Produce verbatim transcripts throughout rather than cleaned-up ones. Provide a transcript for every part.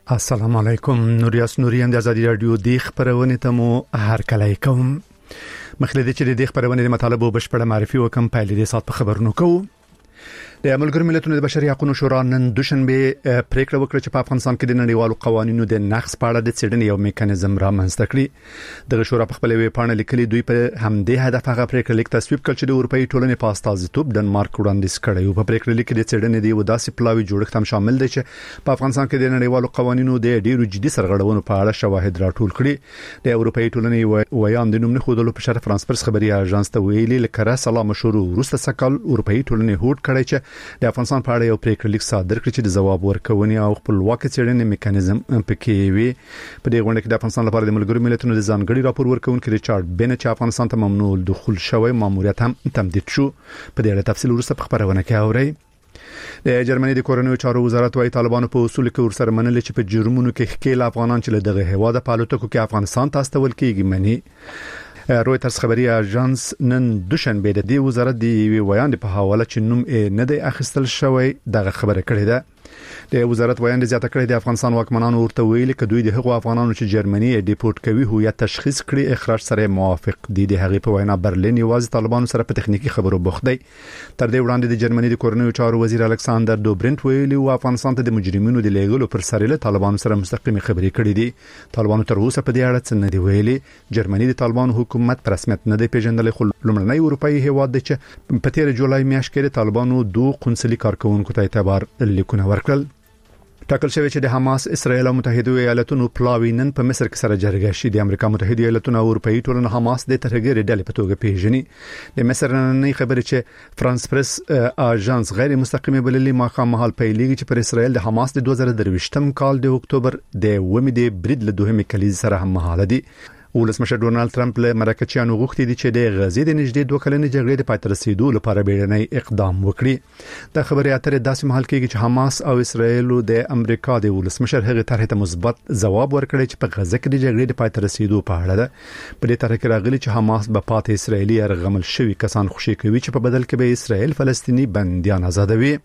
السلام علیکم. نوریاس نوریم د آزادی رادیو د خبرونه ته مو هر کله کوم. مخلدي چې د خبرونه د مطالبه بشپړه معرفي وکم په لید سات په خبرونو کوو. د ملګرو ملتونو د بشري حقوقو شورا نن دوشنبه پریکړه وکړه چې په افغانستان کې د نړیوالو قوانینو د نقض په اړه د څېړنې یو میکانیزم رامنځته کړي. د شورا په خپل ویبپاڼه لیکلي دوی په همدې هدف هغه پریکړه لیک تصویب کړ چې د اروپאי ټولنې په استازیتوب ډنمارک وړاندیز کړی و. په پریکړه لیک کې د څېړنې د وداسي پلاوي جوړښت هم شامل دی چې په افغانستان کې د نړیوالو قوانینو د ډیرو جدي سرغړونو په اړه شواهد راټول کړي. د اروپאי ټولنې ویان د نوم نه خودلو په شرف فرانس پرس خبري اژانس ته ویلي لکه سلام شروع وروسته سکل اروپאי ټولنې هوډ کړی چې د افغانستان په اړه یو پریکړه لیک صادر کړي چې د ځواب ورکونې او خپلواک څېړنې میکانیزم پکې وي. په دې غونډه کې د افغانستان لپاره د ملګرو ملتونو د ځانګړي راپور ورکونکي ریچارډ بن چې افغانستان ته ممنوع دخول شوی ماموریت هم تمدید شو. په دې اړه تفصیل وروسته په خبرونه کې اورئ. د جرمني د کورنیو چارو وزارت وايي طالبانو په اصول کې ورسره منل چې په جرمونو کې ښکیل افغانان چې له دغه هواده په الوتکو کې افغانستان ته استول کېږي مني. رويترز خبري اژانس نن دوشنبه د دې وزارت دی ویان په حواله چې نوم نه دی اخیستل شوی دغه خبره کړې ده. د وزارت ویان زیاته کړې د افغانستان واکمنانو ورته ویلي چې دوی د هغو افغانانو چې جرمني ډیپورت کوي هویت تشخیص کړي اخراج سره موافق دي. د هغې په وینا برلین یوازې طالبانو سره په تخنیکی خبرو بوخت دی. تر دې وړاندې د جرمني د کورنیو چارو وزیر الکساندر دوبرنت ویلي او افغانستان ته د مجرمینو د لیږلو پر سر له طالبانو سره مستقیمه خبرې کړې دي. طالبانو تر اوسه په دې اړه څه نه دی ویلي. جرمني د طالبانو حکومت پر رسمیت نه دی پیژندل خو لومړنی اروپאי هیواد دی چې په تیر جولای میاشت کې طالبانو دوه قونسلي کارکونکو ته اعتبار لیکونه ورکړل. ټاکل شوی چې د حماس اسرائیل او متحده ایالاتونو پلاوی نن په مصر کې سره جرګه شي. د امریکا متحده ایالاتونو او اروپאי ټولنه حماس د ترهګر ډلې په توګه پیژني. د مصر نن خبره چې فرانس پرس اژانس غیر مستقیمه بللي ماخام محل پیلېږي چې پر اسرائیل د حماس د دوه زره درویشتم کال د اکتوبر د ومې د برید له دوهمې کلیز سره هم مهاله دي. ولسمشر ډونالد ټرمپ له مرکچیانو غوښتي دي چې د غزې د نږدې دوه کلنې جګړې د پای ته رسیدو لپاره بیړنی اقدام وکړي. د خبري اترې داسې محل کېږي چې حماس او اسرائیل د امریکا د ولسمشر هغه طرح ته مثبت ځواب ورکړي چې په غزه کې د جګړې د پای ته رسیدو په اړه ده. په دې طرح کې راغلي چې حماس به پاتې اسرائیلي ارغمل شوی کسان خوشي کوي چې په بدل کې به اسرائیل فلسطینی بنديان آزادوي.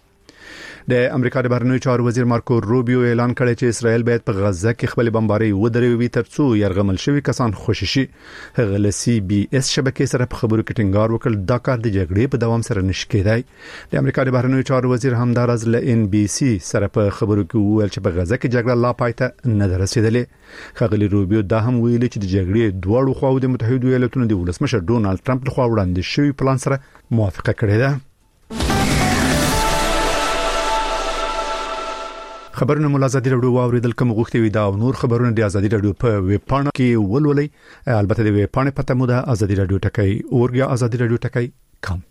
د امریکا د بهرنیو چارو وزیر مارکو روبیو اعلان کړی چې اسرائیل باید په غزه کې خپل بمباري ودروي ترڅو يرغمل شوی کسان خوشي شي. هغه ل سی بي اس شبکې سره په خبرو کې ټینګار وکړ دا کار د جګړې په دوام سره نشي کېدای. د امریکا د بهرنیو چارو وزیر همدارز ل ان بي سي سره په خبرو کې وویل چې په غزه کې جګړه لا پای ته نه رسیدلې. خغلی روبیو دا هم ویلي چې د جګړې دواړو خواو د متحده ایالاتونو د ولسمشر ډونالد ټرمپ لخوا وړاندې شوی پلان سره موافقه کړې ده. خبرونه مول ازادي رادیو واوریدل کوم غوښتي وي دا او نور خبرونه د ازادي رادیو په ویب پاڼه کې ولولئ. البته د ویب پاڼې پته مو ده ازادي رادیو ټکی اورګیا ازادي رادیو ټکی کام.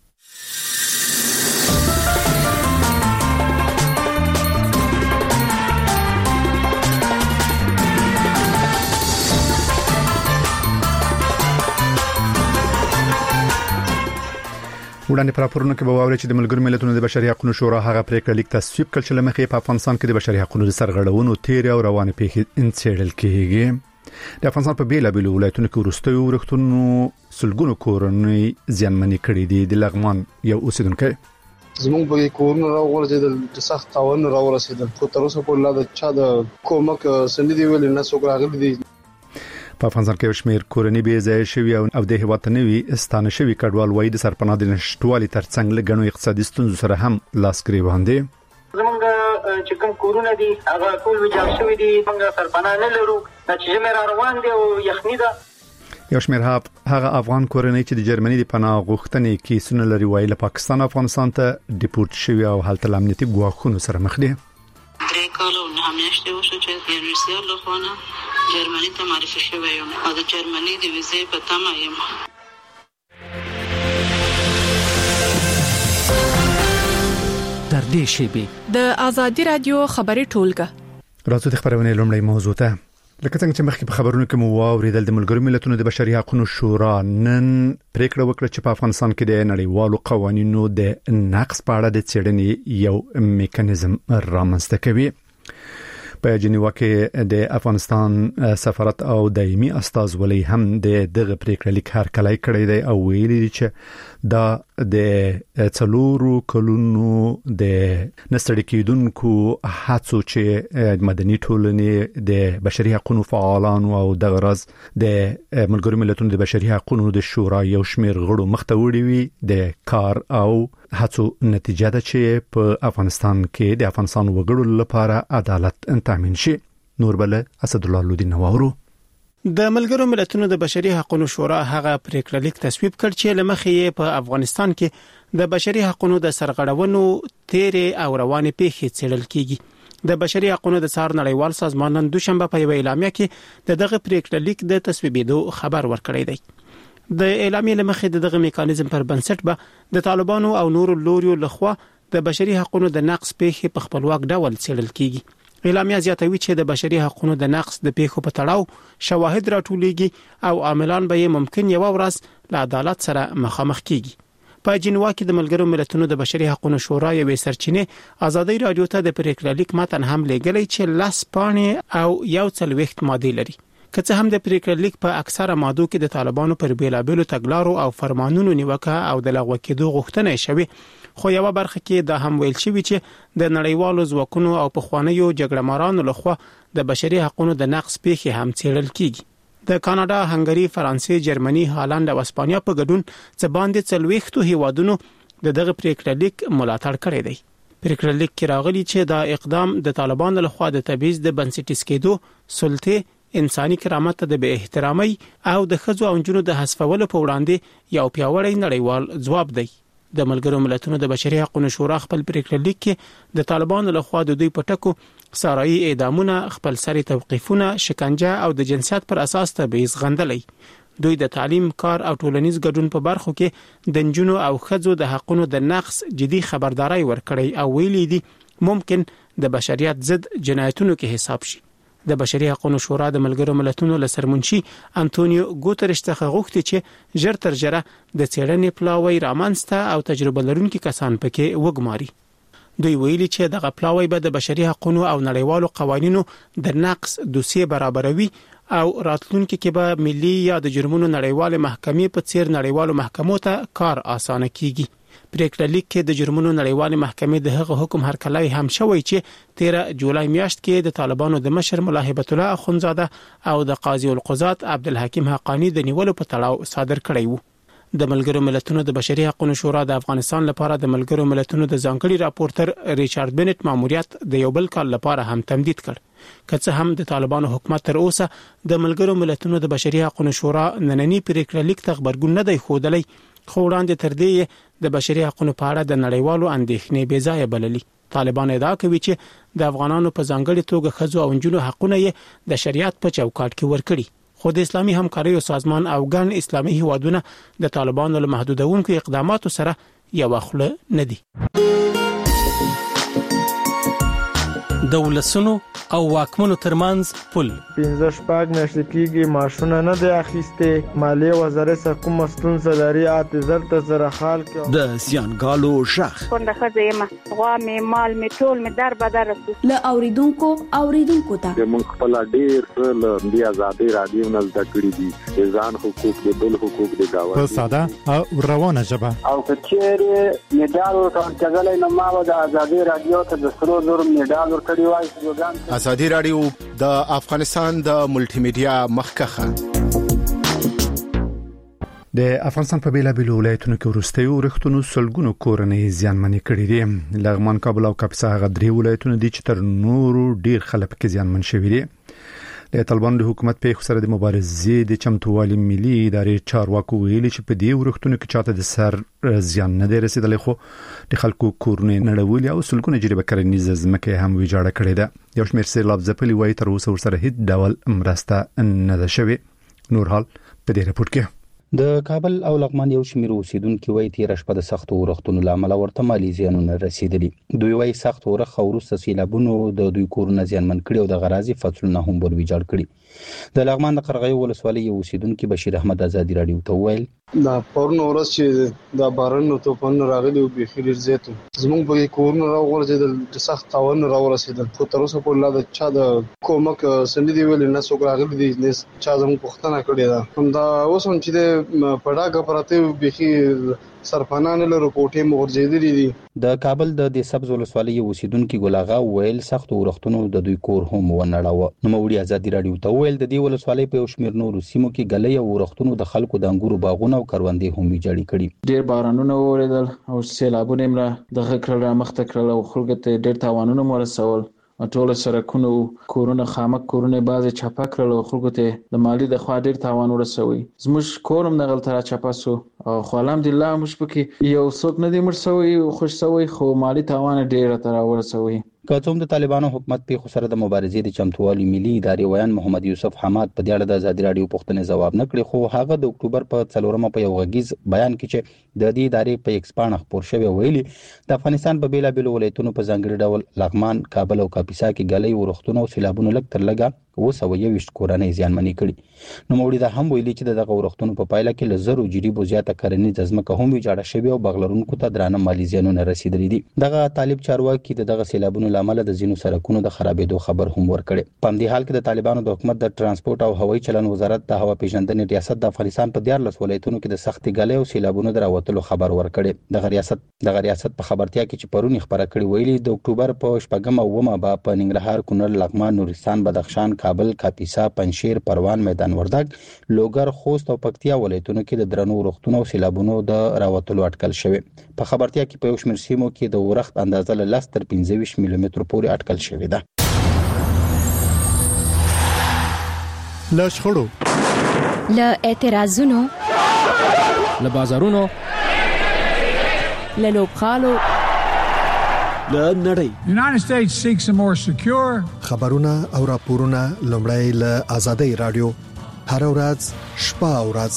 وړاندې پر راپورونو کې به واوري چې د ملګرو ملتونو د بشري حقوقو شورا هغه پریکړه لیک تصویب کړ چې لمخې په افغانستان کې د بشري حقوقو د سرغړونو تیر او روانې پیښې انڅېړل کېږي. د افغانستان په بیلا بیلو ولایتونو کې ورستوي ورختونو سلګونو کورنۍ زیانمنې کړې دي. د لغمان یو اوسیدونکو زموږ په کورونو راورسېدل د سخت تاوان راورسېدل خو تر اوسه پورې لا د چا د کومک سندې ویل نه څوک راغلي دي. په افغانستان کې شمیر کورنۍ به ځای شوی او د هیواد نوي استانه شوی کډوال وای د سرپناه د نشټوالي ترڅنګ له غنو اقتصادي ستونزو سره هم لاس ګریوان دي. زمونږ چې کوم کورونه دي هغه ټول ویجاړ شوی دي. موږ سرپناه نه لرو چې زموږ روان دي او یخني ده. یو شمیر هغه افغان کورنۍ چې د جرمني د پناه غوښتنې کیسونه لري وای له پاکستان افغانستان ته ډیپورت شوی او هلته امنیتي ګواښونو سره مخ دي. درې کال نه میاشتې وشو چې د یونیورسيټي له خوا جرمني ته معرفي شوی یم او د جرمني د ویزې په تمه یم. در دې شیبه د ازادي رادیو خبري ټولګه راځو د خبرونه لومړی موضوع ته. لکه څنګه چې مخکې په خبرونو کې مو واوریدل د ملګرو ملتونو د بشري حقوقو شورا نن پریکړه وکړه چې په افغانستان کې د نړیوالو قوانینو د نقض په اړه د څېړنې یو میکانیزم رامنځته کوي. په جنیوا کې د افغانستان سفارت او دایمي استازولۍ هم د دغه پریکړه لیک هرکلی کړی دی او ویلي چې دا د څلورو کلونو د نستړي کېدونکو هڅو چې مدني ټولنې د بشري حقوقو فعالانو او د غرض د ملګرو ملتونو د بشري حقوقو د شورا یو شمېر غړو مخته وړي وي د کار او هڅو نتیجه ده چې په افغانستان کې د افغانستان وګړو لپاره عدالت تامین شي. نور بل اسد الله لودي نوورو د ملګرو ملتونو د بشري حقوقو شورا هغه پریکړه لیک تصویب کړ چې لمخې په افغانستان کې د بشري حقوقو د سرغړونو تیرې او روانې پیښې څېړل کیږي. د بشري حقوقو د څار نړیوال سازمان نن دوشنبه په یو اعلامیه کې دغه پریکړه لیک د تصویبېدو خبر ورکړی دی. د اعلامیې لمخې دغه میکانیزم پر بنسټ به د طالبانو او نورو لوريو لخوا د بشري حقوقو د نقض پیښې په خپلواک ډول څېړل کیږي. اعلامیه زیاتوي چې د بشري حقوقو د نقض د پیښو په تړاو شواهد راټولېږي او عاملان به ممکن یو ورځ له عدالت سره مخامخ کیږي. په جنوا کې د ملګرو ملتونو د بشري حقوقو شورا یوې سرچینې ازادي رادیو ته د پریکړه لیک متن هم لېږلی چې لاس پاڼې او یو څلوېښت ماده لري. که څه هم د پریکړه لیک په اکثره مادو کې د طالبانو پر بیلابېلو تګلارو او فرمانونو نیوکه او د لغوه کېدو غوښتنه شوې، خو یو برخه کې د هم ویل شوی چې د نړیوالو ځواکونو او پخوانیو جګړه مارانو لخوا د بشري حقوقو د نقض پیښې هم څېړل کیږي. د کاناډا، هنګري، فرانسې، جرمني، هالند او اسپانیا په ګډون څه باندې څلوېښتو هیوادونو د دغه پریکړه لیک ملاتړ کړی دی. پریکړه لیک کې راغلي چې دا اقدام د طالبانو لخوا د تبعیض د بنسټیز کېدو، سلطه، انساني کرامت ته د بې احترامۍ او د ښځو او نجونو د حذفولو په وړاندې یو پیاوړی نړیوال ځواب دی. د ملګرو ملتونو د بشري حقوقو شورا خپل پریکړه لیک کې د طالبانو لخوا د دوی په ټکو سارایي اعدامونه، خپل سری توقیفونه، شکنجه او د جنسیت پر اساس تبعیض غندلی. دوی د تعلیم، کار او ټولنیز ګډون په برخو کې د نجونو او ښځو د حقوقو د نقض جدي خبرداري ورکړي او ویلي دي ممکن د بشریت ضد جنایتونو کې حساب شي. د بشري حقوقو شورا د ملګرو ملتونو له سرمنشي انټونیو ګوتریش څخه غوښتي چې ژر تر ژره د څېړنې پلاوی رامنځته او تجربه لرونکي کسان پکې وګماري. دوی ویلي چې دغه پلاوی به د بشري حقوقو او نړیوالو قوانینو د نقض دوسیه برابروي او راتلونکي کې به ملي یا د جرمونو نړیوال محکمې په څیر نړیوالو محکمو ته کار اسانه کیږي. پریکړه لیک کې د جرمونو نړیوال محکمې د هغه حکم هرکلی هم شوی چې تیرا جولای میاشت کې د طالبانو د مشر ملا هیبت الله اخونزاده او د قاضي القضات عبدالحکیم حقانی د نیولو په تړاو صادر کړی وو. د ملګرو ملتونو د بشري حقوقو شورا د افغانستان لپاره د ملګرو ملتونو د ځانګړي راپورټر ریچارډ بنټ ماموریت د یو بل کال لپاره هم تمدید کړ. که څه هم د طالبانو حکومت تر اوسه د ملګرو ملتونو د بشري حقوقو شورا نننی پریکړه لیک ته خبرګون نه دی ښودلی، خو وړاندې تر دې د بشري حقوقو په اړه د نړیوالو اندېښنې بې ځایه بللي. طالبان ادعا کوي چې د افغانانو په ځانګړي توګه ښځو او نجونو حقونه یې د شریعت په چوکاټ کې ورکړي، خو د اسلامي همکاریو سازمان او ګڼ اسلامي هیوادونه د طالبانو له محدودونکو اقداماتو سره یو خوله نه دي. د ولسونو او واکمنو ترمنځ پل پنځه شپږ میاشتې کېږي ماشونه نه دی اخیستې، مالیې وزارت کومه ستونزه لري، اته زر ته زره خال کې د زیانګالو شخ څنګه ښځه یم، غوا مې، مال مې، ټول مې در بدر رسو له اوریدونکو اوریدونکو ته موږ خپل ډېر څه له دې ازادي رادیو نه زده کړي دي، د ځان حقوق، د بل حقوق، د گاونډي په ساده او روانه ژبه. او کچېره میډال ورکړل نو ما د ازادي رادیو ته د سرو زر میډال ورکړی وای. ازادي رادیو د افغانستان د ملټي میډیا مخکخه د افغانستان په بیلابېلو ولایتونو کې وروستي ورښتونو سلګونو کورنۍ زیانمنې کړې دي. لغمان، کابل او کاپیسا هغه درې ولایتونه دي چې تر نورو ډیر خلک کې زیانمن شوي دي. د طالبانو د حکومت په سره د مبارزې د چمتووالي ملي ادارې چارواکو ویلي چې په دې ورښتونو کې چاته د سر زیان نه دی رسیدلی، خو د خلکو کورونه نړولي او سلګونه جریبه کرنیز ځمکه هم ویجاړه کړې ده. یو شمېر سیلاب ځپلي وایي تر اوسه ورسره هیڅ ډول مرسته نه ده شوې. نور حال په دې راپور کې د کابل او لغمان یو شمېر اوسیدونکو وایي تیر شپه د سختو ورښتونو لامل ورته مالي زیانونه رسیدلي. دوی وایي سخت ورښت او وروسته سیلابونو د دوی کورونه زیانمن کړي او د غرازي فصلونه هم ور ویجاړ کړي. د لغمان د قرغیو ولسوالۍ یو اوسیدونکو بشیر احمد ازادي رادیو ته ویل دا پرون ورځ چې دا باران او طوفان راغلي او به خیر زیاتو زموږ په کورونه راغورځېدل د سخت تاوان راورسېدل خو تر اوسه پورې لا د چا د کومک سندې دی ویل نه څوک راغلي دي نه چا زموږ پوښتنه کړې ده هم دا اوس هم چې د پړاګه پراته به سرپنان له رپورټې مورځېدلې دي د کابل د د سبز ولسوالۍ اوسیدونکو ګلاغا ویل سخت ورښتونو د دوی کور هم ونړاوه نو موري ازادي رادیو ته ویل د دې ولسوالۍ په شمیر نورو سیمو کې غلې او ورښتونو د خلکو د انګورو باغونه او کروندې هم ویجاړي کړي ډېر بارانونه وریدل او سیلابونه مړه د غکړه را مخته کړل او خلکو ته ډېر تاوانونه مرسول ټول سرکونو کورونه خامک کورونه بعضی چاپا کړل او خلکو ته د مالی د خوا ډېر تاوان ورسوي زموږ کورم د غلطه چاپا سو او خو الحمدلله موږ پکې یو څوک نه دی مرسوي خوش سوي خو مالی تاوان ډېر تر ورسوي کوم د طالبانو حکومت په خسر د مبارزې د چمتووالي ملي ادارې ویان محمد یوسف حماد په دې اړه د ازادي رادیو پوښتنې ځواب نه کړی خو هغه د اکتوبر په څلورمه په یو غږیز بیان کې چې د دې ادارې په ایکسپان خبر شوی ویلي د افغانستان په بیلا بیل ولایتونو په ځانګړي ډول لغمان کابل او کاپیسا کې غلې ورښتونه او سیلابونه لک تر لګا وسو یو وشت کورنۍ زیانمنې کړي نو موړي دا هم ویلي چې دغه ورښتونو په پایله کې لزرو جریبو زیاته کرنی ځمکه هم ویجاړه شوی او بغلرونکو ته درانه مالی زیانونه رسیدلي دي دغه طالب چارواکي دغه سیلابونو لامل د زینو سرکونو د خرابېدو خبر هم ورکړي په دې حال کې د طالبانو د حکومت د ترانسپورت او هوایي چلن وزارت د هوا پیژندنې ریاست د افغانستان په دیارلس ولایتونو کې د سختي غلې او سیلابونو دراوتلو خبر ورکړي د ریاست د ریاست په خبرتیا کې چې پرونی خبره کړې ویلي د اکتوبر په شپږم او اومه په ننګرهار کونړ لغمان نورستان بدخشان کابل کاپیسا پنشیر پروان میدان وردګ لوګر خوست او پکتیا ولایتونو کې د درنو ورښتونو او سیلابونو د راوتلو اټکل شوی په خبرتیا کې په یو شمېر سیمو کې د ورښت اندازه له لس تر پنځه ویشت ملي متر پورې اټکل شوی ده له شخړو له اعتراضونو له بازارونو له لوبخالو له نړۍ United States seeks a more secure خبرونه او راپورونه لومړی له آزادۍ رادیو هر ورځ شپه او ورځ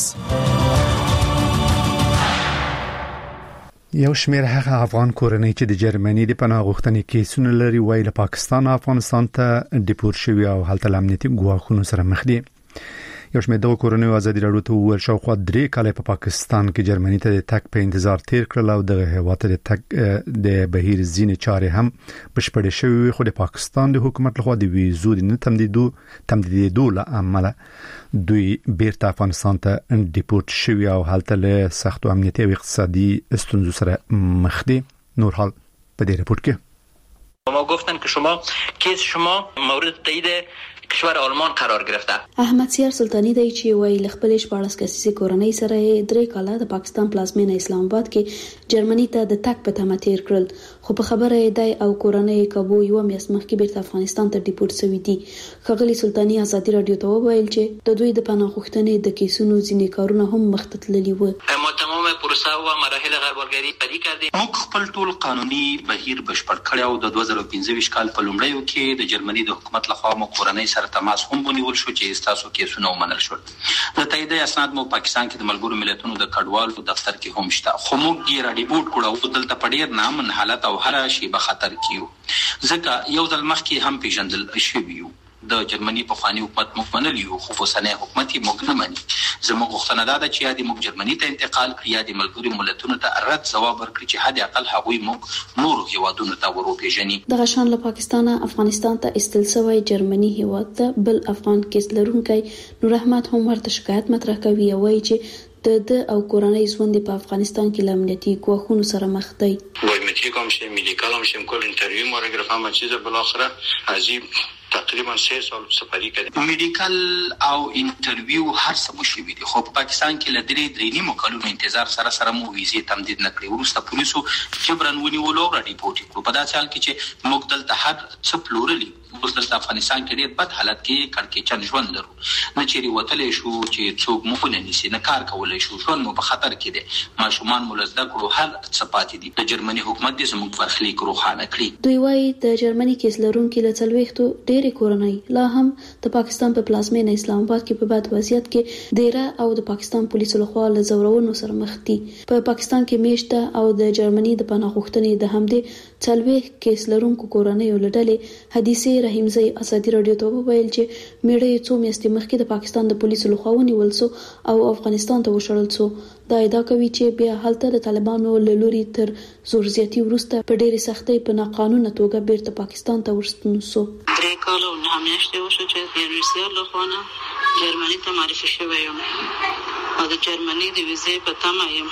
یو شمېر هغه افغان کورنۍ چې د جرمني د پناه غوښتنې کیسونه لري وایي له پاکستان او افغانستان ته ډیپورت شوي او هلته امنیتي ګواښونو سره مخ دي یو شمېر د کورنۍ آزادي رادیو ته وویل شاوخوا درې کاله په پاکستان کې جرمني ته د تک په انتظار تیر کړل او د هیواد د تک د بهیر ځینې چارې هم بشپړې شوې خو د پاکستان د حکومت لخوا د ویزو د نه تمدیدو تمدیدو له امله دوی بیرته افغانستان ته ډیپورت شوي او هلته له سختو امنیتي او اقتصادي ستونزو سره مخ دي نور حال په دې رپورت کې ما گفتن که شما کیس شما مورد تایید کشور آلمان قرار گرفته احمد سیار سلطانی دی چې وایي لخپل شپارس کسیزه کورنۍ سره درې کاله د پاکستان پلازمینه اسلام آباد کې جرمني ته د تک په تمه تیر کړل خو په خبره دی او کورنۍ کابو یو میاشت مخکې بیرته افغانستان ته ډیپورت شوي دي خغلی سلطانی آزادي رادیو ته وویل چې د دوی د پناه غوښتنې د کیسونو ځینې کارونه هم مخته تللي وو ما تمام پروسه او مراحل غربالګری پرې کړې موږ خپل ټول قانوني بهیر بشپړ کړو او د دوه زره پنځه ویشت کال په لومړیو کې د جرمني د حکومت لخوا مو کورنۍ سره تماس هم ونیول شو چې تاسو کیسونه ومنل شول د تایید اسناد مو پاکستان کې د ملګرو ملتونو د کډوالو دفتر کې هم شته خو موږ یې را ډیپورت کړو دلته په ډیر نامن حالت او هر شی به خطر کیو ځکه یو ځل مخکې هم پیژندل شوی یو د جرمني په خواني حکومت موږ منل یو خو اوسنۍ حکومت یې موږ نه مني زموږ غوښتنه ده چې یا د موږ جرمني ته انتقال کړي یا د ملګرو ملتونو ته رد ځواب ورکړي چې حد اقل هغوی موږ نورو هیوادونو ته ورپېژني دغه شان له پاکستان افغانستان ته استل شوی جرمني هیواد ته بل افغان کیس لرونکي نور احمد هم ورته شکایت مطرح کوي او وایي چې د د او کورنۍ ژوند په افغانستان کې لامنیتي ګواښونو سره مخ دی بایومتریک هم شه میډیکال هم شه کول انټرویو مو راګرافه ما چیزه بل اخره عجیب تقریبا سه سال سفری کړی میډیکل او انټرویو هر څه مو شوي دي خو په پاکستان کې له درې درې نیمو کلونو انتظار سره سره مو ویزې تمدید نه کړې وروسته پولیسو جبرن ونیولو را ډیپورت کړو په داسې حال کې چې موږ دلته هر څه پلورلي اوس دلته افغانستان کې ډېر بد حالت کې کړکېچن ژوند لرو نه چیرې وتلی شو چې څوک مو ونه نیسي نه کار کولی شو ژوند مو په خطر کې دی ماشومان مو له زده کړو هر څه پاتې دي د جرمني حکومت دې زموږ برخلیک روښانه کړي دوی وایي د جرمني کیس لرونکي له څلوېښتو ډېرې کورنۍ لا هم د پاکستان په پلازمینه اسلام آباد کې په بد وضعیت کې دیره او د پاکستان پولیسو لخوا له زورونو سره مخ دي په پاکستان کې میشته او د جرمني د پناه غوښتنې د همدې څلوېښت کیس لرونکو کورنۍ ولډلې حدیثه رحیمزی آزادي رادیو ته وویل چې میړه یې څو میاشتې مخکې د پاکستان د پولیسو لخوا ونیول شو او افغانستان ته وشړل شو دا ادعا کوي چې بیا هلته د طالبانو له لوري تر زور زیاتی وروسته په ډېرې سختۍ په ناقانونه توګه بیرته پاکستان ته ورستون شو. درې کاله نه میاشتې وشو چې د روسیا له خوا نه جرمني ته معرفي شوی یم او د جرمني د ویزې په تمه یم.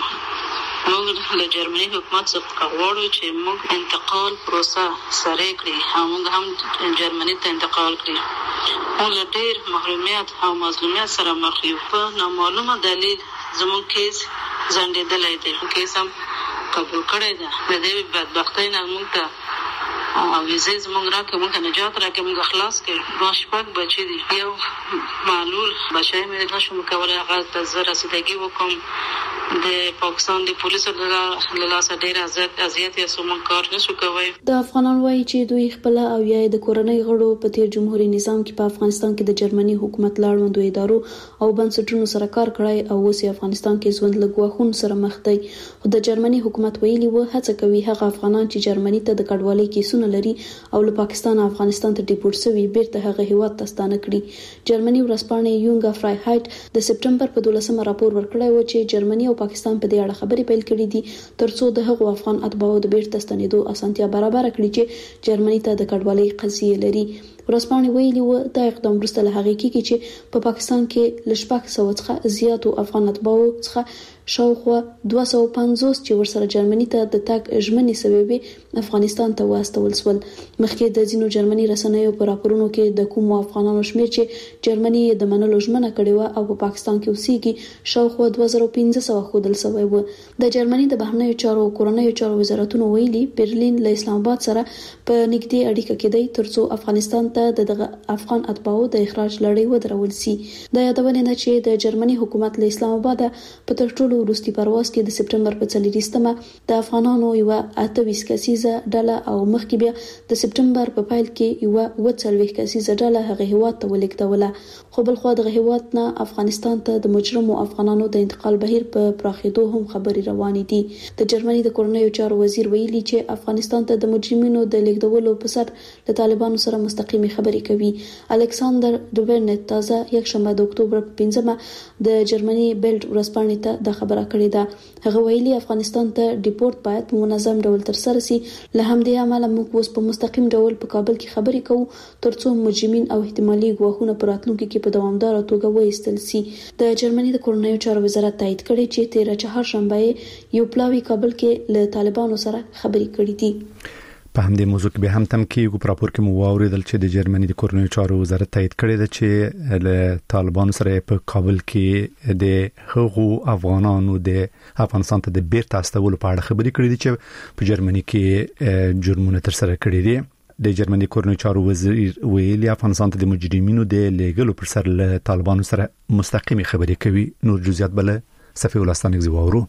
موږ له جرمني حکومت څخه غواړو چې موږ انتقال پروسه سره کړي او موږ هم جرمني ته انتقال کړي. موږ له ډېر محرومیت او مظلومیت سره مخ یو. په نامعلومه دلیل زموږ کیس ځنډېدلی دی. کیس هم قبول کړی ده. د دې بدبختۍ نه موږ ته ویزې زموږ راکړه، موږ ته نجات راکړه، موږ خلاص کړي. دوه شپږ بچي دي. یو معلول بچی مې نشم کولی هغه ته زه رسیدګي وکړم. د پاکستان د پولیسو له لاسه ډېر اذیت یې سو موږ کار نشو کولی. د افغانان وایي چې دوی خپل او یا د کورنۍ غړو په تیر جمهوریت نظام کې په افغانستان کې د جرمني حکومت لاړوندو ادارو او بنسټونو سره کار کړی او اوس افغانستان کې ژوند له ګواښونو سره مخ دی. خو د جرمني حکومت ویلي و هڅه کوي هغه افغانان چې جرمني ته د کډوالۍ کیسونه لري او له پاکستان او افغانستان ته ډیپورټ شوي بیرته هغه هیواد ته ستانه کړي. جرمني ورځپاڼه یونګا فرایهایټ د سپټمبر په دولسمه راپور ورکړی و چې جرمني او پاکستان په دې اړه خبرې پیل کړې دي ترڅو د هغو افغان اتباعو د بیرته ستنېدو اسانتیا برابر کړي چې جرمني ته د کډوالۍ قضیه لري. ورځپاڼې ویلي و دا اقدام وروسته له هغې کېږي چې په پاکستان کې له شپږ سوه څخه زیاتو افغان اتباعو څخه شاوخوا دوه سوه پنځوس چې ورسره جرمني ته د تګ ژمنې سببې افغانستان ته واستول شول. مخکې د ځینو جرمني رسنیو په راپورونو کې د کومو افغانانو شمېر چې جرمني د منلو ژمنه کړې وه او په پاکستان کې اوسېږي شاوخوا دوه زره پنځه سوه ښودل شوی و. د جرمني د بهرنیو چارو او کورنیو چارو وزارتونو ویلي برلین له اسلام آباد سره په نږدې اړیکه کې دی ترڅو افغانستان ته د دغه افغان اتباعو د اخراج لړۍ ودرول شي. د یادونې نه چې د جرمني حکومت له اسلام آباد په تر ټولو وروستي پرواز کې د سپټمبر په څلوېښتمه د افغانانو یو اته ویشت کسیزه ډله او مخکې بیا د سپټمبر په پیل کې یو اوه څلوېښت کسیزه ډله هغه هیواد ته ولېږدوله. خو بلخوا دغه هیواد نه افغانستان ته د مجرمو افغانانو د انتقال بهیر په پراخېدو هم خبرې روانې دي. د جرمني د کورنیو چارو وزیر ویلي چې افغانستان ته د مجرمینو د لېږدولو په سر له طالبانو سره مستقیمې خبرې کوي. الکساندر ډوبرنټ تازه یکشنبه د اکتوبر په پنځمه د جرمني بیلډ ورځپاڼې ته د خبره کړې ده. هغه ویلي افغانستان ته ډیپورټ باید په منظم ډول ترسره شي. له همدې امله موږ اوس په مستقیم ډول په کابل کې خبرې کوو ترڅو مجرمین او احتمالي ګواښونه په راتلونکي کې په دوامداره توګه وایستل شي. د جرمني د کورنیو چارو وزارت تایید کړی چې تیره چهارشنبه یو پلاوی کابل کې له طالبانو سره خبرې کړې دي. په همدې موضوع کې به هم تم کېږو. په راپور کې مو واوریدل چې د جرمني د کورنیو چارو وزارت تایید کړی دی چې له طالبانو سره په کابل کې د هغو افغانانو د افغانستان ته د بیرته استولو په اړه خبرې کړې دي چې په جرمني کې جرمونه ترسره کړي دي. د جرمني کورنیو چارو وزیر ویلي افغانستان ته د مجرمینو د لیږلو پر سر له طالبانو سره مستقیمي خبرې کوي. نور جزئیات بل صفي ولستانګ زیوورو.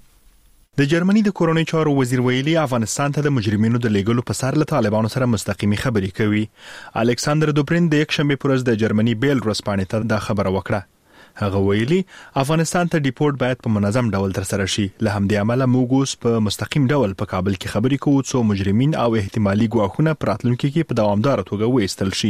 د جرمني د کورونی چارو وزیر ویلي افغانستان ته د مجرمینو د لیږلو په سر له طالبانو سره مستقیمي خبرې کوي. الکساندر دوبرین د یکشنبه پر ورځ د جرمني بیل ورځپاڼې ته دا خبره وکړه. هغه ویلي افغانستان ته ډیپورټ باید په منظم ډول ترسره شي. له همدې امله موږ اوس په مستقیم ډول په کابل کې خبرې کوو څو مجرمین او احتمالي ګواښونه په راتلونکي کې په دوامداره توګه وایستل شي.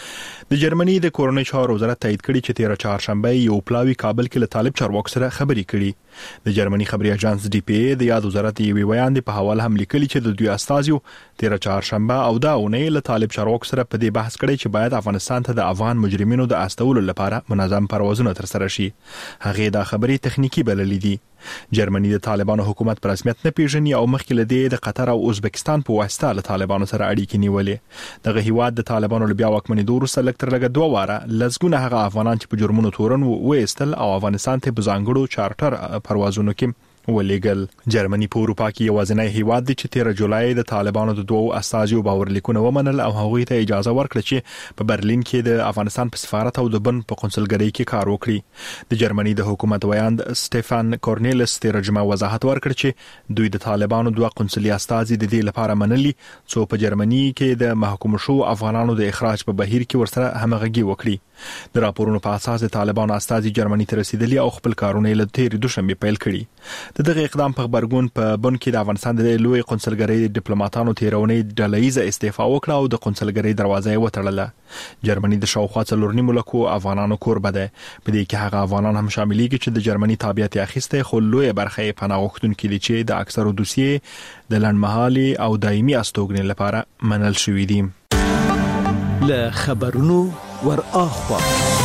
د جرمني د کورونی چارو وزارت تایید کړي چې تیره چهارشنبه یو پلاوی کابل کې له طالب چارواکو سره خبرې کړي. د جرمني خبري اژانس ډي پی ای د یاد وزارت یوې ویان په حواله هم لیکلي چې د دوی استازیو تیره چهارشنبه او دا اونۍ له طالب چارواکو سره په دې بحث کړی چې باید افغانستان ته د افغان مجرمینو د استولو لپاره منظم پروازونه ترسره شي. هغه دا خبري تخنیکی بللې دي. جرمني د طالبانو حکومت په رسمیت نه پیژني او مخکې له دې د قطر او ازبکستان په واسطه له طالبانو سره اړیکې نیولې. دغه هیواد د طالبانو له بیا واکمنېدو وروسته لږ تر لږه دوه واره لسګونه هغه افغانان چې په جرمونو تورن وایستل او افغانستان ته په ځانګړو چارټر پروازونو کې ولېګل. جرمني په اروپا کې یوازینی هیواد دی چې تیره جولای د طالبانو د دوو استازیو باورلیکونه ومنل او هغوی ته اجازه ورکړه چې په برلین کې د افغانستان په سفارت او د بن په قونسلګرۍ کې کار وکړي. د جرمني د حکومت ویاند سټيفان کورنیلس تیره جمعه وضاحت ورکړ چې دوی د طالبانو دوه قونسلي استازي د دې لپاره منلي څو په جرمني کې د محکوم شو افغانانو د اخراج په بهیر کې ورسره همغږي وکړي. د راپورونو په اساس د طالبانو استازي جرمني ته رسیدلي او خپل کارونه له تیرې دوشنبه پیل کړي. د دغه اقدام په خبرګون په بن کې د افغانستان د لوی قونسلګرۍ ډیپلوماټانو تیرونی ډلهیزه استعفا وکړه او د قونسلګرۍ دروازه یې وتړله. جرمني د شاوخوا څلور نیمو لکو افغانانو کوربه ده. په دې کې هغه افغانان هم شاملېږي چې د جرمني تابعیت اخیسته خو لوی برخه یې پناه غوښتونکي دي چې د اکثرو دوسیې د لنډمهالي او دایمي استوګنې لپاره منل شوې دي. له خبرونو ور اخوا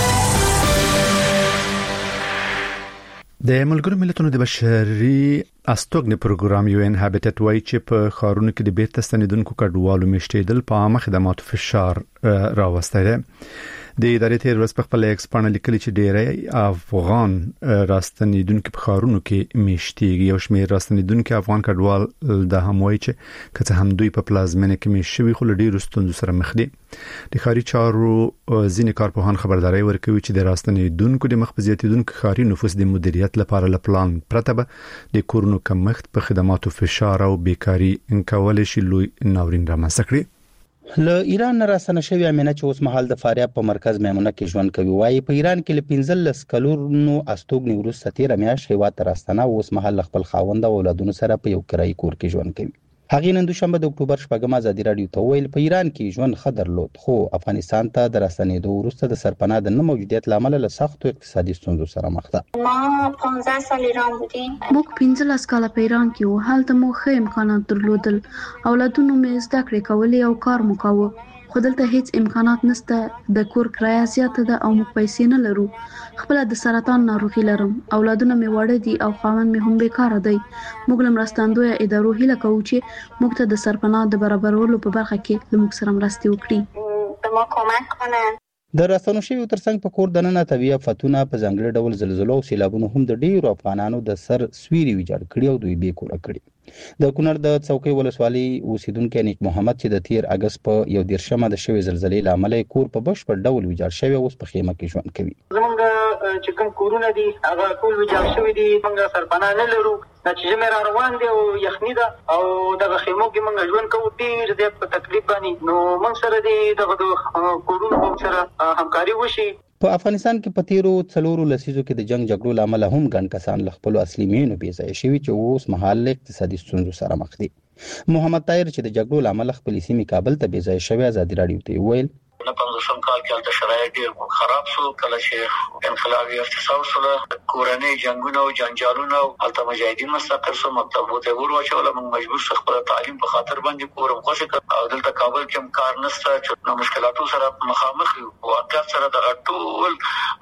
د ملګرو ملتونو د بشري استوګنې پروګرام یو ان هابټټ وایي چې په خارونو کې د بیرته ستنیدونکو کډوالو میشتېدل په عامه خدماتو فشار راوستی دی. د ادارې تیر ورځ په خپل ایکس باندې لیکلي چې ډېری افغان راستنیدونکو په خارونو کې میشتېږي. یو شمېر راستنیدونکو افغان کډوال د هم وایي چې کله هم دوی په پلازمینه کې میشوي خو ډېر ستونزو سره مخ دي. د خاري چارو ځینې کارپوهان خبرداري ورکوي چې د راستنیدونکو د مخبزیاتیدونکو خاري نفوس د مدیریت لپاره لپلان پرته به د کورونو کمښت په خدماتو فشار او بیکاری انکول شي لوی ناورین رامنځته کړي. له ایران نه راستنه شوی امینه چې اوس مهال د فاریاب په مرکز میمونه کې ژوند کوي وایي په ایران کې له پنځلس کلونو استوګنې وروسته تیره میاشت هیواد ته راستنه اوس مهال خپل خاوند او اولادونو سره په یو کرایي کور کې ژوند کوي. هغه نن دوشنبه د اکتوبر شپږم ازادي رادیو ته ویل په ایران کې ژوند ښه درلود خو افغانستان ته د راستنېدو وروسته د سرپناه د نه موجودیت لامل له سختو اقتصادي ستونزو سره مخ ده. ما پنځه سال ایران بودیم. موږ پنځلس کاله په ایران کې وو. هلته مو ښه امکانات درلودل. اولادونو مې زده کړې کولې او کار مو کاوه. خو دلته هیڅ امکانات نشته. د کور کرایه زیاته ده او موږ پیسې نه لرو. خپل د سرطان ناروغي لرم. اولادونه مې واړه دي او خاوند مې هم بیکاره دی. موږ له مرستندوی ادارو هیله کوو چې موږ ته د سرپناه د برابرولو په برخه کې له موږ سره مرسته وکړي. د ما کومک کنه. د راستنو شویو ترڅنګ په کور دننه طبيعي آفتونه په ځانګړي ډول زلزلو او سیلابونو هم د ډیرو افغانانو د سر سویری ویجاړ کړي او دوی بې کوره کړي. د کونړ د څوکۍ ولسوالۍ اوسیدونکو نیک محمد چې د تیر اگست په یو دیرشمه د شوی زلزلې لامل کور په بشپړ ډول ویجاړ شوی اوس په خیمه کې ژوند کوي. زمونږ چې کوم کورونه دي هغه ټول ویجاړ شوی دي. موږ سرپناه نه لرو. دا چې زموږ را روان دي او یخني ده او دغه خیمو کې موږ ژوند کوو ډیر زیات په تکلیف باندې. نو موږ سره دي دغه کورونو په سره همکاري وشي. په افغانستان کې په تیرو څلورو لسیزو کې د جنگ جګړو لامل هم ګڼ کسان له خپل اصلي مینو بې ځایه شوي چې اوس مهال اقتصادي ستونزو سره مخ دي. محمد طاهر چې د جګړو لامل خپل سیمې کابل ته بې ځایه شوی ازادي رادیو ته ویل نه پنځوسم کال کې د شرایط ډېر خراب شو. کله چې انقلابي ارتساو سره کورنۍ جنگونه او جنجالونه او الته مجاهدین مستقر شو مکتب وته ورواچول. موږ مجبور شو خپل تعلیم په خاطر باندې کورم خوشی کړ او دلته کابل کې کار نشته چې نو مشکلاتو سره مخامخ یو او اکثر سره د ټول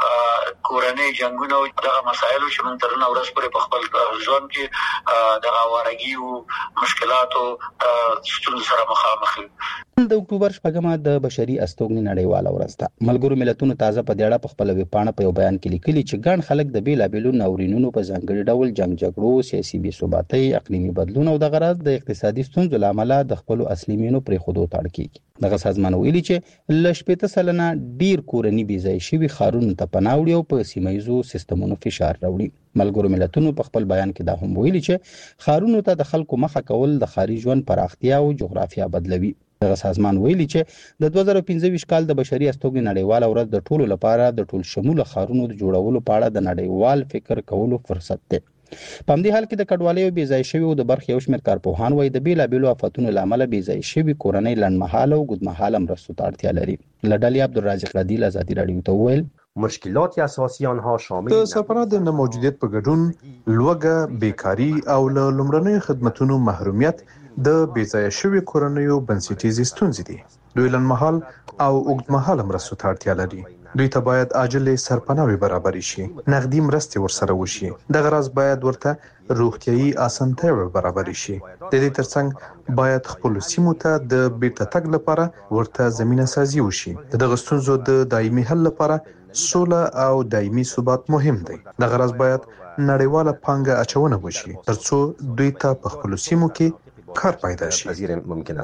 کورنۍ جنگونه او دغه مسایل چې موږ ترنه ورځ پورې په خپل ژوند کې دغه وارګي او مشکلاتو ستونزو سره مخامخ یو. د اکتوبر شپږمه د بشري استوګنې نړیواله ورځ ده. ملګرو ملتونو تازه په دې اړه په خپل ویبپاڼه په یو بیان کې لیکلي چې ګڼ خلک د بیلابیلو ناورینونو په ځانګړي ډول جنگ جګړو، سیاسي بې ثباتۍ، اقلیمي بدلون او د غرض د اقتصادي ستونزو لامل د خپل اصلي مینو پرېښودو ته اړ کیږي. دغه سازمان ویلي چې ل شپږ سلنه ډیر کورنۍ بې ځایه شوي خارونو ته پناه وړي او په سیمایزو سیستمونو فشار راوړي. ملګرو ملتونو په خپل بیان کې دا هم ویلي چې خارونو ته د خلکو مخه کول د ښاري ژوند پراختیا او جغرافیا بدلوي. دغه سازمان ویلي چې د دوه زره پنځه ویشت کال د بشري استوګنې نړیواله ورځ د ټولو لپاره د ټول شموله خارونو د جوړولو په اړه د نړیوال فکر کولو فرصت دی. په همدې حال کې د کډوالۍ او بې ځایه شویو د برخې یو شمېر کارپوهان وایي د بېلابېلو آفتونو له امله بې ځایه شوي کورنۍ لنډمهاله او اوږدمهاله مرستو ته اړتیا لري. له ډلې عبدالرازق رادیل ازادي رادیو ته وویل مشکلات اساسی آنها شامل د سرپناه د نه موجودیت په ګډون لوږه، بیکاری او له لومړنیو خدماتو محرومیت د بې ځایه شوي کورنیو بنسټیزې ستونزې دي. دوی لنډمهال او اوږدمهاله مرستو ته اړتیا لري. دوی ته باید عاجل سرپناوي برابر شي، نقدي مرستې ورسره وشي. دغه راز باید ورته روغتیايي اسانتیاوې برابر شي. د دې ترڅنګ باید خپل سیمو ته د بیرته تګ لپاره ورته زمينه سازي وشي. دغه ستونزو د دایمي حل لپاره سوله او دایمي ثبات مهم دی. دغه راز باید نړیواله پانګه اچونه وشي ترڅو دوی ته په خپل سیمو کې کار پیدا شي. ممکن است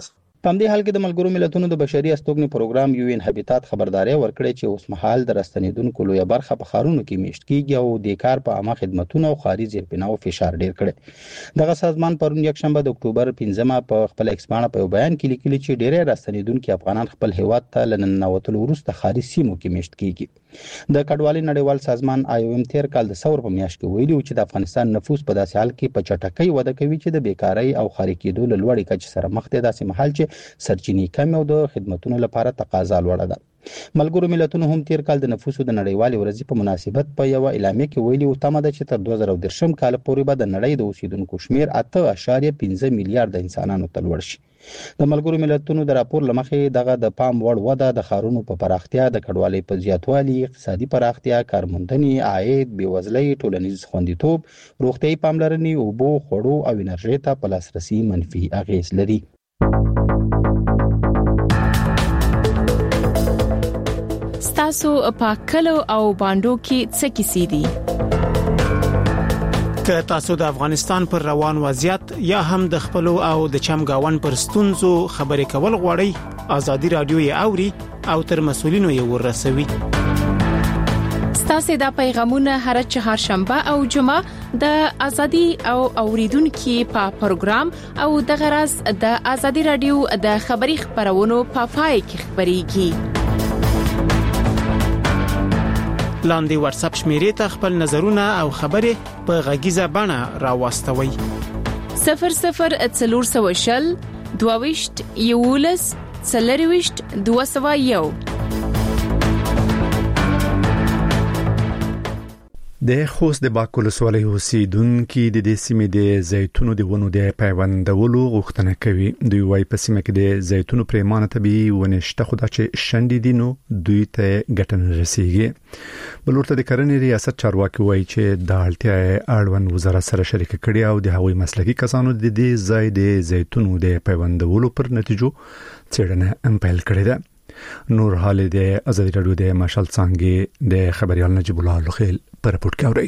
په همدې حال کې د ملګرو ملتونو د بشري استوګنې پروګرام یو ان هابیتات خبرداري ورکړې چې اوس مهال د راستنیدونکو لویه برخه په ښارونو کې میشت کیږي او د کار په عامه خدماتو او خاري زیربناو فشار ډیر کړي. دغه سازمان پرون یکشنبه د اکتوبر پنځمه په خپل ایکسپانه په بیان کې لیکلي چې ډیری راستنیدونکو افغانان خپل هیواد ته لننوتلو وروسته خاري سیمو کې میشت کیږي. د کډوالۍ نړیوال سازمان آی او ام تیر کال د ثور په میاشت کې ویلي چې د افغانستان نفوس په داسې حال کې په چټکۍ وده کوي چې د بیکارۍ او خاري کېدو له لوړې کچې سره مخ دی، داسې مهال چې سرچینې کم او د خدماتو لپاره تقاضا لوړه ده. ملګرو ملتونو هم تیر کال د نفوسو د نړیوالې ورځې په مناسبت په یو اعلامیه کې ویلي و تمه ده چې تر دوه زره دېرشم کال پورې به د نړۍ د اوسیدونکو شمیر اته اعشاریه پنځه میلیارډ انسانانو ته لوړ شي. د ملګرو ملتونو د راپور لمخې دغه د پام وړ وده د ښارونو په پراختیا، د کډوالۍ په زیاتوالي، اقتصادي پراختیا، کارموندنې، عاید، بېوزلۍ، ټولنیز خوندیتوب، روغتیايي پاملرنې، اوبو، خوړو او انرژۍ ته په لاسرسي منفي اغېز لري. ستاسو په کلو او باندو کې څه کیسې دي؟ که تاسو د افغانستان پر روان وضعیت یا هم د خپل او د چمګاون پر ستونزو خبرې کول غواړئ، ازادي رادیو یې اوري او تر مسولینو یې ورسوي. ستاسو د پیغامونه هر چهارشنبه او جمعه د ازادي او اوریدونکو په پروګرام او د غرض د ازادي رادیو د خبري خبرونو په پای کې خبريږي. لاندې واتس اپ شمیرې ته خپل نظرونه او خبرې په غږیزه بڼه راوستوي. صفر صفر څلور سوه شل دوه ویشت یولس څلور ویشت دوه سوه یو. د خوست د باکول ولسوالۍ اوسیدونکو د دې سیمې د زیتونو د ونو د پیوندولو غوښتنه کوي. دوی وايي په سیمه کې د زیتونو پرېمانه طبيعي ونه شته، خو دا چې شندې دي نو دوی ته ګټه نه رسیږي. بل ورته د کرنې ریاست چارواکي وايي چې د اړتیا اړوند وزارت سره شریک کړي او د هغوی مسلکي کسانو د دې ځای د زیتونو د پیوندولو پر نتیجو څېړنه هم پیل کړې ده. نور حال د ازادي رادیو د مشال څنګه د خبريال نجیب الله لخیل پر رپورت کوي.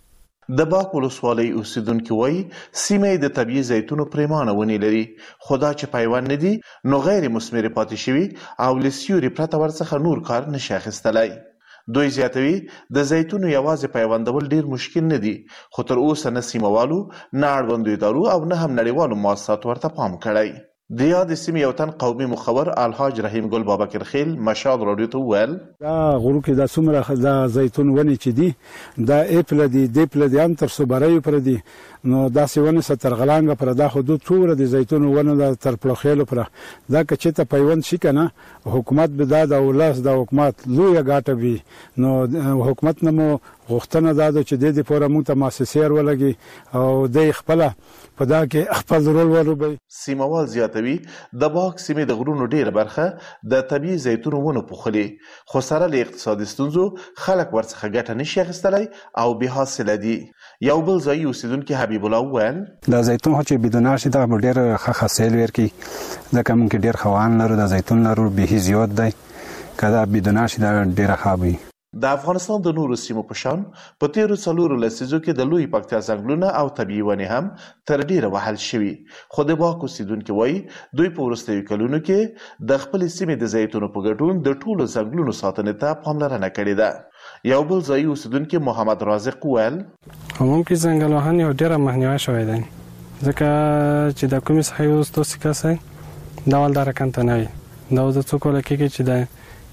د باک ولسوالۍ اوسیدونکو وایي سیمه د طبيعي زیتونو پرېمانه ونی لري، خدا چې پیوند ندي نو غیر مثمر پاتې شوی او لسیوري پرته ورڅخه نور کار نشي اخیستلای. دوی زیاتوي د زیتونو یوازې پیوندول ډیر مشکل نه دي، خو تر اوسه نه سیموالو، نه اړوندو ادارو او نه هم نړیوالو مؤسساتو ورته پام کړی. د یاد سیمې یو تن قومي مخور الحاج رحیم ګل بابکر خیل مشال رادیو ته ویل دا غرو کې د څومره د زیتون ونی چې دي دا اپل دي د اپل دي هم تر صبرای پر دي نو دا سیونه ستر غلانګ پر د حدود څوره د زیتون ونه د تر پلوخېلو پر دا کچې ته پیوند شي کنه حکومت به د ولس د حکومت لوی غاټه وي نو حکومت نمو غوښتنه دا ده چې د دې پوره مو ته مؤسسیر ولګي او د خپل په دا کې خپل رول ولوبي. سیموال زیاتوي د باک سیمې د غرونو ډیره برخه د طبيعي زیتونو ونه پوخلي، خو سره له اقتصادي ستونزو خلک ورڅخه ګټه نشي اخیستلای او به حاصل دي. یو بل ځای اوسیدونکو حبیب الله ویل د زیتون چې بدونار شي دا ډیر ښه حاصل ورکي، ځکه موږ ډیر خوان لرو، د زیتون لرو به زیات دی، کله بدونار شي دا ډیر ښه وي. د افغانستان د نورو سیمو په شان په تیرو څلورو لسیزو کې د لوی پکتیا ځنګلونه او طبيعي ونې هم تر ډیره وهل شوي، خو د باک اوسیدونکو وایي دوی په وروستیو کلونو کې د خپل سیمې د زیتونو په ګډون د ټولو ځنګلونو ساتنې ته پاملرنه کړې ده. یو بل ځای اوسیدونکو محمد رازق ویل همون کې ځنګل وهنې او ډیره مخنیوي شوی دی، ځکه چې د کومې څخه یو ستاسو کسای دا ول درکان ته نه وي دا د څوک لکه چې د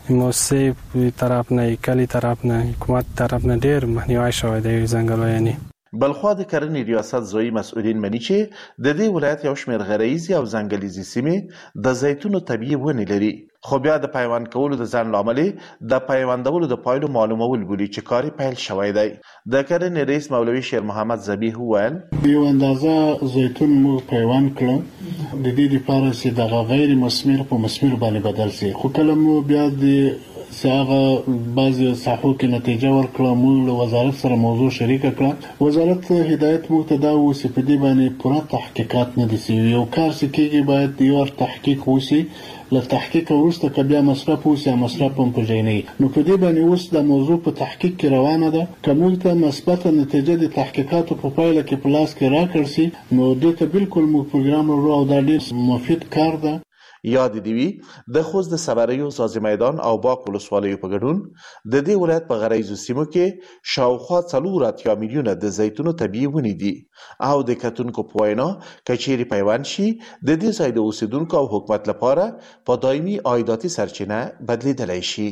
موسسې طرف نه، کلی طرف نه، حکومت طرف نه ډیر مخنیوي شوی دی ځنګل وهنې. بلخوا د کرنې ریاست ځایي مسؤلین مني چې د دې ولایت یو شمېر غرایزي او ځنګلیزي سیمې د زیتونو طبيعي ونې لري، خو بیا د پیوند کولو د ځان لاملې د پیوندولو د پایلو معلومول بولي چې کار پیل شوی دی. د کرنې رئیس مولوي شیر محمد ذبیح ویل یو اندازه زیتون مو پیوند کړو د دې لپاره چې د غیر مثمر په مثمر باندې بدل شي، خو کله مو بیا د ساغه بعضی ساحو کې نتیجه ورکړه، موږ له وزارت سره موضوع شریک کړه. وزارت هدایت مو ته دا و چې په دې باندې پوره تحقیقات نه دي شوي، یو کار چې کېږي باید یو تحقیق وشي، له تحقیق وروسته که بیا مصرف وشي مصرف هم په ځای نه وي. نو په دې باندې اوس د موضوع په تحقیق کې روانه ده، که موږ ته مثبته نتیجه د تحقیقاتو په پایله کې په لاس کې راکړل شي نو دې ته بالکل موږ پروګرام لرو او دا ډېر مفید کار ده. یاد دی وی د خوست د صبریو سازي میدان او باک ولسوالیو په ګډون د دې ولایت په غریزو سیمو کې شاوخوا څلور اتیا میلیونه د زیتونو طبيعي ونې دي او د کتونکو په وینا کچيري پیوند شي د دې ځای د اوسیدونکو او حکومت لپاره په دایمي عایداتي سرچینه بدلیدلی شي.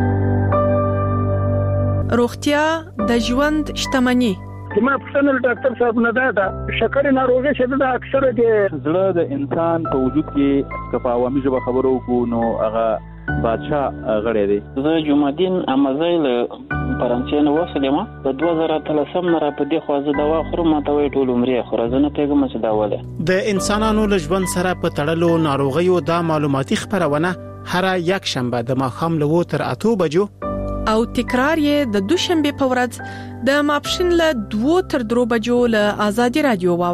روغتیا د ژوند شتمني. زما پرسنل ډاکټر صاحب نه دا شکر ناروغي چې د اکثره د زړه د انسان په وجود کې کفا عوامي ژبه خبرو کو نو هغه بادشاہ غړی دی. زه جمعدین امزایل فرانسې نو وسلم په دوه زره اتلسم نه را په دې خو زه دوا خورم ته وی ټول عمرې خو زه نه پیګم چې دا وله د انسانانو له ژوند سره په تړلو ناروغیو د معلوماتي خبرونه هر یک شنبه د ماښام له تر اته بجو او تکرار یې د دوشنبه په ورځ د ماپښین له دوه تر درو بجو له آزادي رادیو